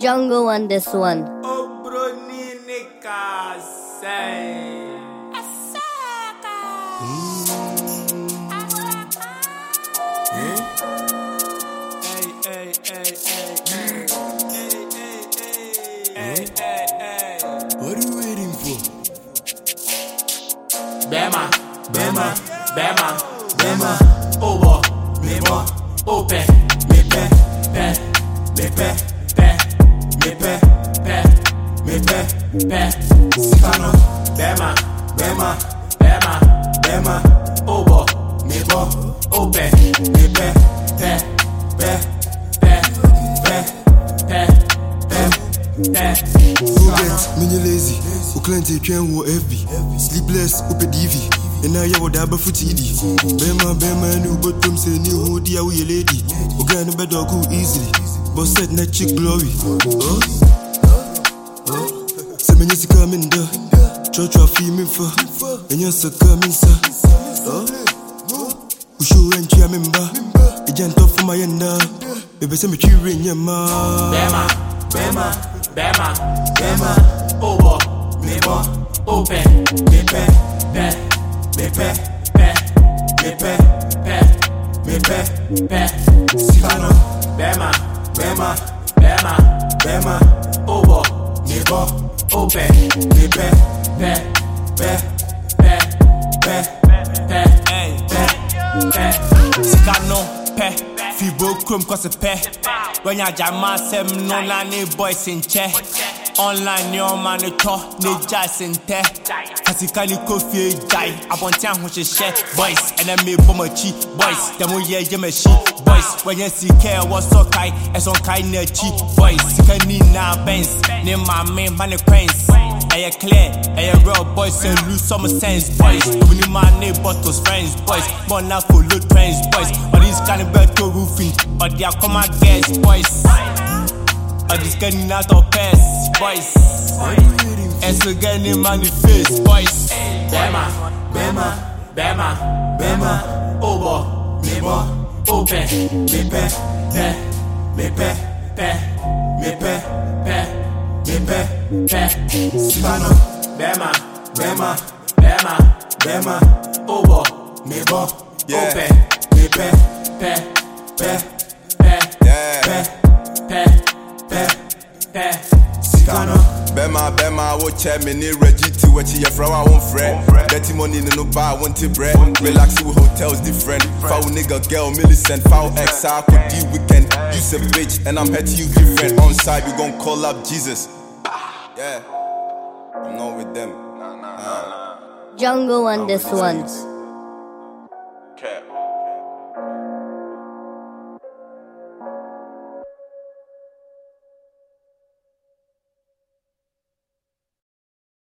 Jungle on this one. Oh, bro, Nika, say. What are you waiting for? Bema, Obo, Mebo, Ope, Mepe, Sikano, Bema, Obo, Mebo, Ope, Mepe, Mini lazy, Uklante can wo FB. Sleepless, Upe DV. And now you would have a foot TD. Bema, new bottom say new hoodie, we a lady. Ugan a bed dog easily. But said net chick glory. Seven years coming there. Church of female for. And you're so coming, sir. We show and cheer member. A gent off for my end. Baby, send me cheering your ma. Bema, Obo, Mebo, Ope, Mepe, Sikano, Bema, Obo, Mebo, Ope, Mepe, Sikano, Fibo Chrome cause a pair. When ya jama sem no nani boys in chair. Online your man the talk, ne jazz in te. Physically coffee die. I want to share boys and then me bomachi boys. The more ye she boys. When you see care was so kai, as on kai ne chi boys. Sikani na Benz, ne my main money coins. Aye clear, aye real boys and lose some sense boys. When you my neighbors friends boys, but now for loot friends boys. All these kind of bad to roofing, but they are come and guess boys. All this getting out of pairs boys. And so getting money face boys. Bema, Obo, Mebo, Ope, Mepe, Sikano, Bema, Obo, Mebo, Ope, Mepe, Sikano. Bema, what chair me near Reggie to what you from our own friend. Dirty money in no bar, want to bread. Relax with hotels different. Foul nigga, girl, Millicent, foul X, I could deal weekend. You say bitch, and I'm head to you different. On side, we gon' call up Jesus. Yeah, I'm not with them. Jungle on this one.